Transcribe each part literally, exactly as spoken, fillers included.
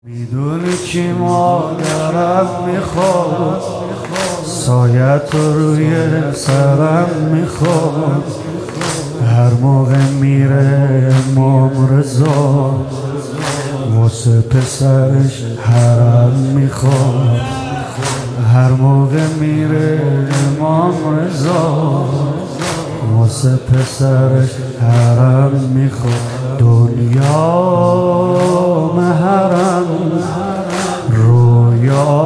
میدونی که مادرم میخواد سایت رو روی سرم میخواد هر موقع میره امام رضا واسه پسرش حرم میخواد هر موقع میره امام رضا واسه پسرش حرم میخواد دنیا محرم رویا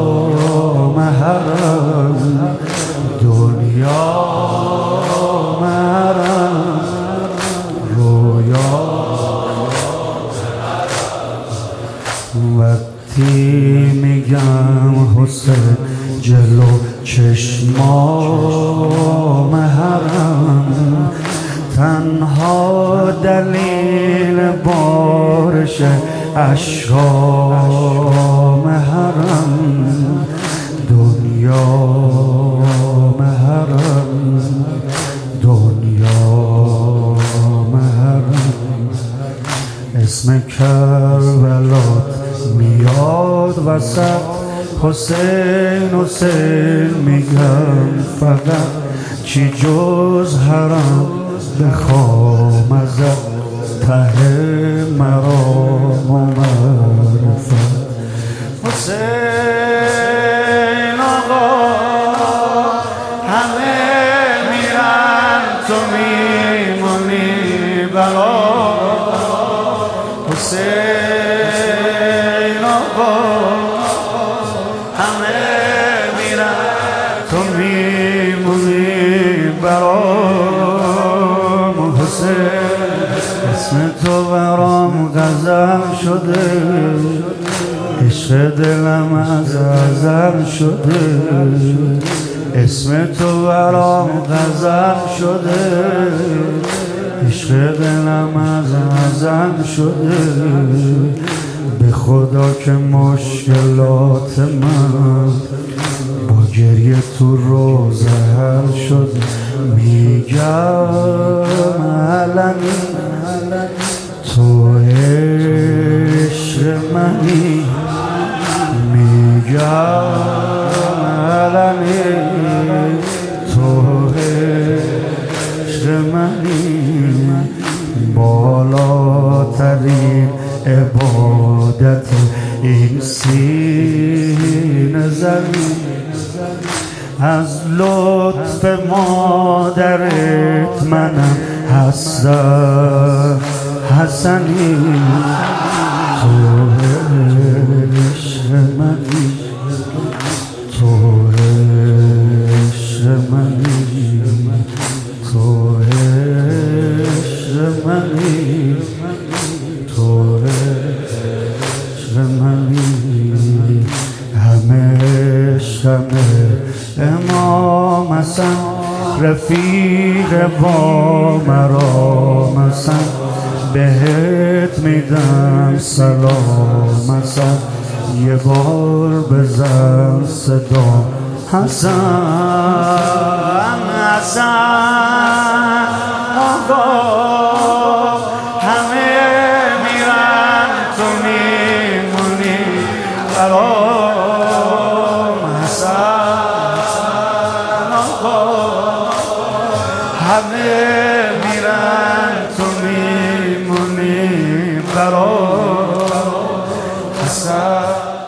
محرم دنیا محرم رویا وقتی میگم حسین جلو چشمام حرم تنها دلیل بارش اشکام حرم دنیا محرم دنیا محرم اسم کربلات میاد وسط حسین حسین میگم فقط چی جز حرم بخوام ازت ته مرام و معرفت حسین آقا همه میرن تو میمونی برا حسین آقا همه میرن تو میمونی برام حسین اسم تو برام غزل شده عشق دلم از ازل شده اسم تو برام غزل شده عشق دلم از ازل شده به خدا که مشکلات من با گریه تو روزه حل شد میگم علمی تو عشق منی میگم علمی تو عشق منی بالاترین عبادت این سینه زمین از لطف مادرت منم حسن حسنی تو عشق منی تو عشق منی تو عشق منی تو عشق منی همه شمه امام حسن رفیق با مرام حسن بهت میدم سلام حسن یه بار بزن صدا حسن حسن آقا همه میرن تو میمونی برام حسن آقا همه میرن تو میمونی برام حسن